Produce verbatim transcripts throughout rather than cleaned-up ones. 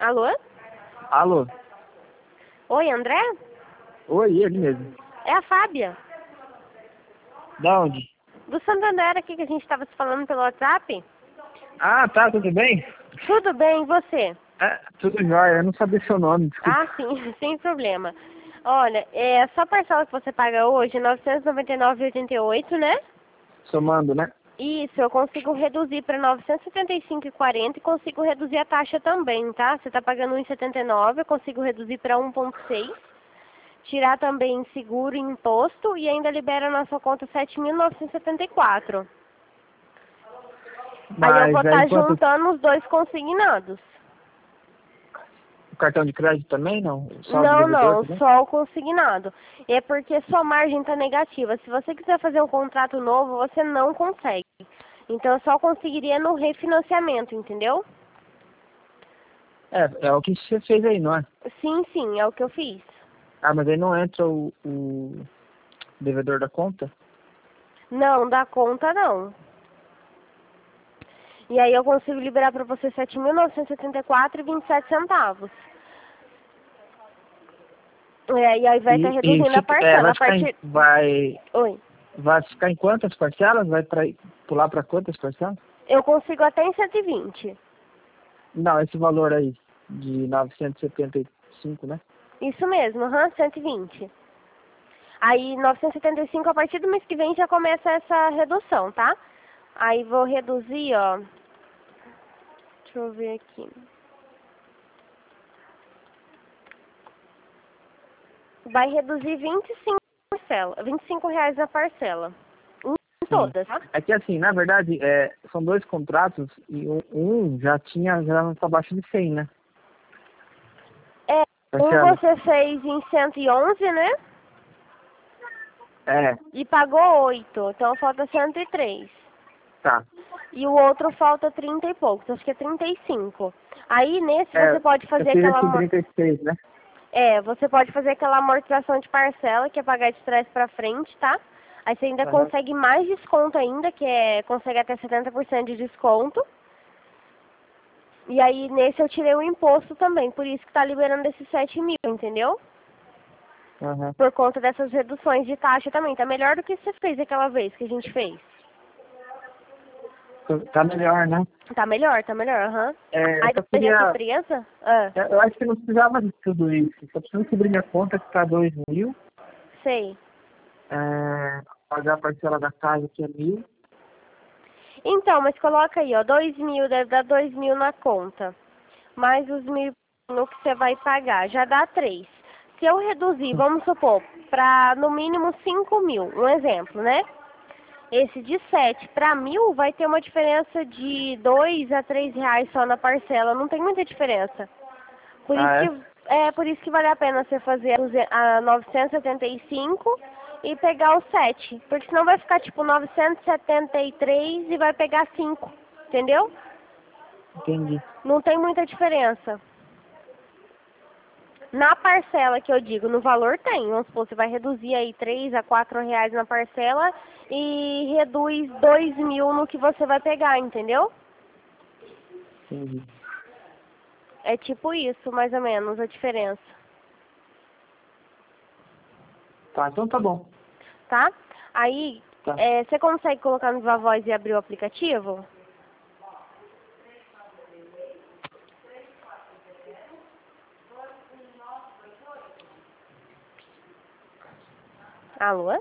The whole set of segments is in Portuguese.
Alô? Alô? Oi, André? Oi, ele mesmo. É a Fábia, Da onde? do Santander aqui que a gente estava se falando pelo WhatsApp. Ah, tá, tudo bem? Tudo bem, e você? É, tudo jóia, eu não sabia seu nome, desculpa. Ah, sim, sem problema. Olha, é, só a parcela que você paga hoje é novecentos e noventa e nove reais e oitenta e oito centavos, né? Somando, né? Isso, eu consigo reduzir para novecentos e setenta e cinco reais e quarenta centavos e consigo reduzir a taxa também, tá? Você está pagando um vírgula setenta e nove, eu consigo reduzir para um vírgula seis. Tirar também seguro e imposto e ainda libera na sua conta sete mil novecentos e setenta e quatro. Aí eu vou Mas estar aí quanto... juntando os dois consignados. O cartão de crédito também, não? Só o do Não, devedor não, também? só o consignado. É porque sua margem está negativa. Se você quiser fazer um contrato novo, você não consegue. Então eu só conseguiria no refinanciamento, entendeu? É, é o que você fez aí, não é? Sim, sim, é o que eu fiz. Ah, mas aí não entra o, o devedor da conta? Não, dá conta não. E aí eu consigo liberar para você sete mil novecentos e setenta e quatro reais e vinte e sete centavos. É, e aí vai estar E, e reduzindo a fica, é, parcela. vai A ficar em, partir... vai, Oi. vai ficar em quantas parcelas? Vai pra, pular para quantas parcelas? Eu consigo até em cento e vinte. Não, esse valor aí, de novecentos e setenta e cinco, né? Isso mesmo, aham, cento e vinte. Aí novecentos e setenta e cinco a partir do mês que vem já começa essa redução, tá? Aí vou reduzir, ó. Deixa eu ver aqui. Vai reduzir vinte e cinco parcela, vinte e cinco reais na parcela. Em Sim. todas, tá? É que assim, na verdade, é, são dois contratos e um, um já tinha, já tá abaixo de cem, né? É, um Parcela. você fez em cento e onze, né? É, E pagou oito, então falta cento e três. tá. E o outro falta trinta e poucos, acho que é trinta e cinco. Aí nesse É, você pode eu fazer fiz aquela esse amor... trinta e seis, né? é, você pode fazer aquela amortização de parcela, que é pagar de trás pra frente, tá? Aí você ainda Aham. consegue mais desconto ainda, que é consegue até setenta por cento de desconto. E aí nesse eu tirei o imposto também, por isso que tá liberando esses sete mil, entendeu? Aham. Por conta dessas reduções de taxa também. Tá melhor do que você fez aquela vez que a gente fez. Tá melhor, né? Tá melhor, tá melhor, aham. É, eu Aí só depois da queria. surpresa, ah, Eu acho que não precisava de tudo isso. Só preciso cobrir minha conta que tá dois mil. sei. É, pagar a parcela da casa que é mil. Então, mas coloca aí, ó, dois mil, deve dar dois mil na conta. Mais os mil no que você vai pagar, já dá três. Se eu reduzir, vamos supor, para no mínimo cinco mil, um exemplo, né? Esse de sete para mil vai ter uma diferença de dois a três reais só na parcela, não tem muita diferença. Por isso Ah, é? que é por isso que vale a pena você fazer a duze- a novecentos e setenta e cinco e pegar o sete, porque senão vai ficar tipo novecentos e setenta e três e vai pegar cinco, entendeu? Entendi. Não tem muita diferença. Na parcela que eu digo, no valor tem. Vamos supor, você vai reduzir aí três a quatro reais na parcela e reduz dois mil no que você vai pegar, entendeu? Entendi. É tipo isso, mais ou menos, a diferença. Tá, então tá bom. Tá? Aí, Tá. é, você consegue colocar no Viva Voz e abrir o aplicativo? Alô?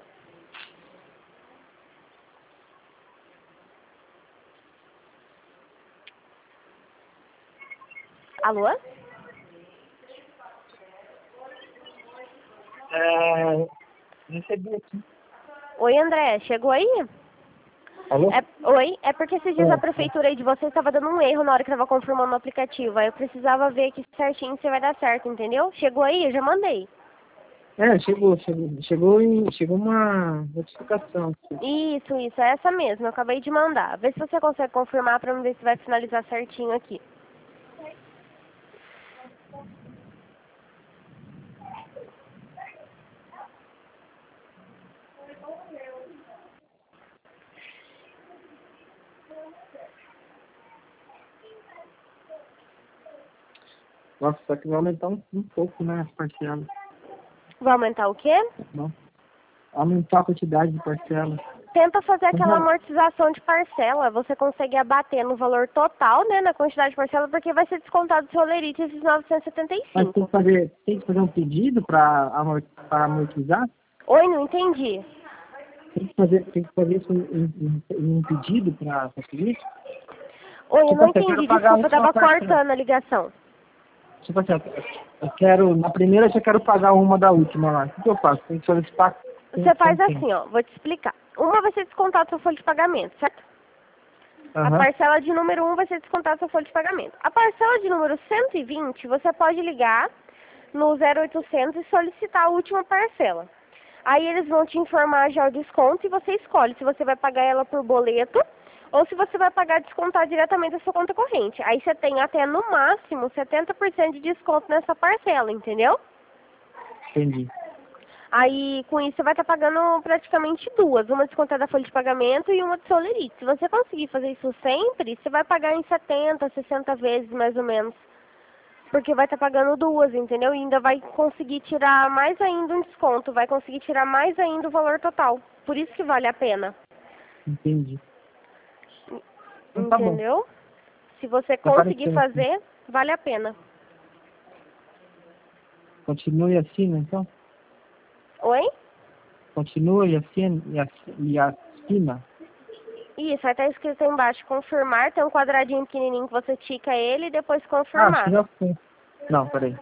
Alô? É, recebi aqui. Oi, André, chegou aí? Alô? É, oi, é porque esses dias a É, prefeitura aí de vocês estava dando um erro na hora que estava confirmando o aplicativo. Aí eu precisava ver aqui certinho se vai dar certo, entendeu? Chegou aí, eu já mandei. é, chegou, chegou, chegou, em, chegou uma notificação. Isso, isso, é essa mesmo, eu acabei de mandar. Vê se você consegue confirmar pra mim ver se vai finalizar certinho aqui. Nossa, só que vai aumentar um, um pouco, né, as parcelas. Vai aumentar o quê? Não. Aumentar a quantidade de parcelas. Tenta fazer aquela Uhum. amortização de parcela. Você consegue abater no valor total, né, na quantidade de parcela, porque vai ser descontado do seu lerite esses novecentos e setenta e Mas tem cinco. que fazer, tem que fazer um pedido para amor, para amortizar? Oi, não entendi. Tem que fazer, tem que fazer isso em, em, em um pedido para conseguir isso? Oi, eu Tipo não assim, eu quero entendi. pagar Desculpa, eu uma tava parcela. cortando a ligação. Tipo assim, eu quero, na primeira eu já quero pagar uma da última lá. O que, que eu faço? Tem que solicitar com Você com faz quem? assim, ó, vou te explicar. Uma vai ser descontada sua folha de pagamento, certo? A Aham. parcela de número um vai ser descontada sua folha de pagamento. A parcela de número cento e vinte, você pode ligar no zero oitocentos e solicitar a última parcela. Aí eles vão te informar já o desconto e você escolhe se você vai pagar ela por boleto ou se você vai pagar descontar diretamente da sua conta corrente. Aí você tem até no máximo setenta por cento de desconto nessa parcela, entendeu? Entendi. Aí, com isso, você vai estar pagando praticamente duas. Uma descontada da folha de pagamento e uma do seu lerite. Se você conseguir fazer isso sempre, você vai pagar em setenta, sessenta vezes, mais ou menos. Porque vai estar pagando duas, entendeu? E ainda vai conseguir tirar mais ainda um desconto. Vai conseguir tirar mais ainda o valor total. Por isso que vale a pena. Entendi. Então tá bom. Entendeu? Se você Tá conseguir parecendo assim. fazer, vale a pena. Continue assim, né, então? Oi? Continue assim e, assi- e assina. Isso, vai estar escrito aí embaixo, confirmar. Tem um quadradinho pequenininho que você tica ele e depois Ah, acho que confirmar. já foi. Não, peraí.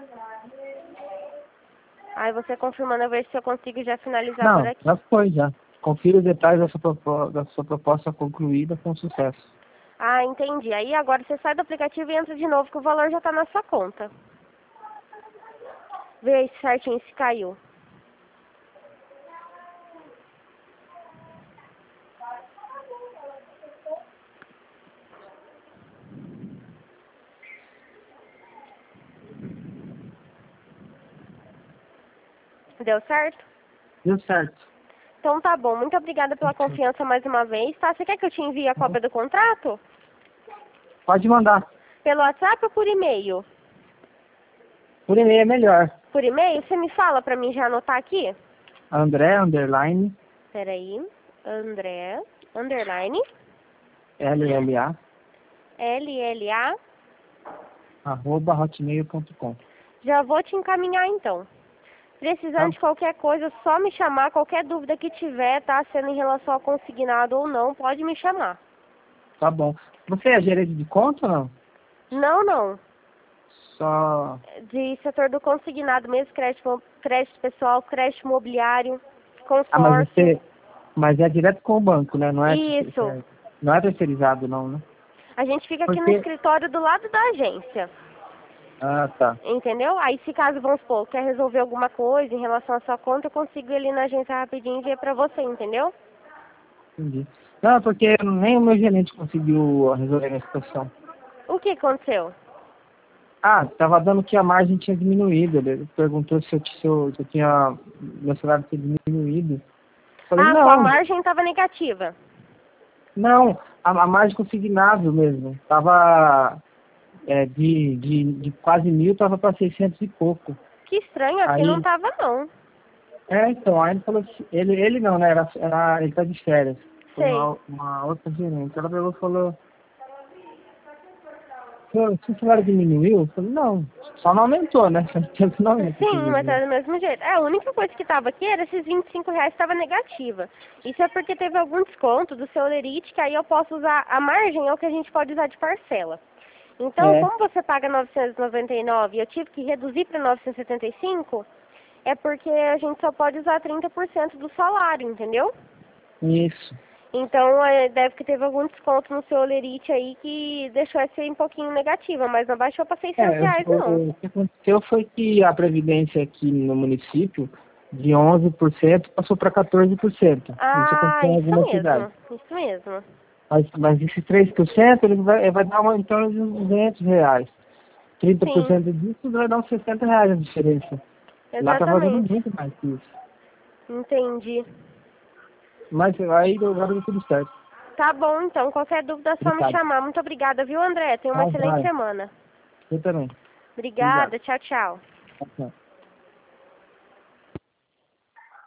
Aí você confirmando, eu vejo se eu consigo já finalizar por Não, aqui. já foi, já. Confira os detalhes da sua, propo- da sua proposta concluída com sucesso. Ah, entendi. Aí agora você sai do aplicativo e entra de novo que o valor já está na sua conta. Vê aí certinho se caiu. Deu certo? Deu certo. Então tá bom. Muito obrigada pela confiança mais uma vez, tá? Você quer que eu te envie a cópia do contrato? Pode mandar. Pelo WhatsApp ou por e-mail? Por e-mail é melhor. Por e-mail? Você me fala pra mim já anotar aqui? André, underline, Peraí. André, underline, L L A, L L A. arroba hotmail ponto com. Já vou te encaminhar então. Precisando Tá, de qualquer coisa, só me chamar. Qualquer dúvida que tiver, tá? Sendo em relação ao consignado ou não, pode me chamar. tá bom. Você é gerente de conta ou não? Não, não. Só... De setor do consignado mesmo, crédito, crédito pessoal, crédito imobiliário, Ah, mas consórcio. você... Mas é direto com o banco, né? Não é, Isso. é- não é terceirizado, não, né? A gente fica aqui no Porque... escritório do lado da agência. Ah, tá. Entendeu? Aí se caso, vamos supor, quer resolver alguma coisa em relação à sua conta, eu consigo ir ali na agência rapidinho e ver pra você, entendeu? Entendi. Não, porque nem o meu gerente conseguiu resolver a minha situação. O que aconteceu? Ah, tava dando que a margem tinha diminuído. Ele perguntou se eu, se eu, se eu tinha... Meu salário tinha diminuído. Falei, Ah, sua não, margem estava negativa. não, a, a margem consignável mesmo. Tava é, de, de, de quase mil, tava para seiscentos e pouco. Que estranho, aqui não Aí, tava não. é, então, aí ele falou assim, ele, ele não, né, era, era, ele tá de férias. Foi Sei. uma, uma outra gerente. Ela pegou e falou, "Pô, seu salário diminuiu?" Eu falei, não, só não aumentou, né? Não aumentou, quer Sim, mas dizer. é do mesmo jeito. É, a única coisa que tava aqui era esses vinte e cinco reais estava negativa. Isso é porque teve algum desconto do seu lerite, que aí eu posso usar, a margem é o que a gente pode usar de parcela. Então, É, como você paga novecentos e noventa e nove e eu tive que reduzir para novecentos e setenta e cinco, é porque a gente só pode usar trinta por cento do salário, entendeu? isso. Então, é, deve que teve algum desconto no seu lerite aí que deixou essa um pouquinho negativa, mas não baixou para seiscentos É, reais, o, não. o, o que aconteceu foi que a previdência aqui no município, de onze por cento, passou para quatorze por cento. Isso Ah, aconteceu em isso algumas cidades. mesmo, isso mesmo. Mas, mas esses três por cento ele vai, vai dar uma, em torno de uns duzentos reais. trinta por Sim, cento disso vai dar uns sessenta reais a diferença. Lá tá fazendo exatamente. muito mais que isso. Entendi. Mas aí agora deu tudo certo. Tá bom, então. Qualquer dúvida é só me Obrigado. chamar. Muito obrigada, viu, André? Tenha uma Ah, excelente vai. semana. Eu também. Obrigada, tchau, tchau. Tchau.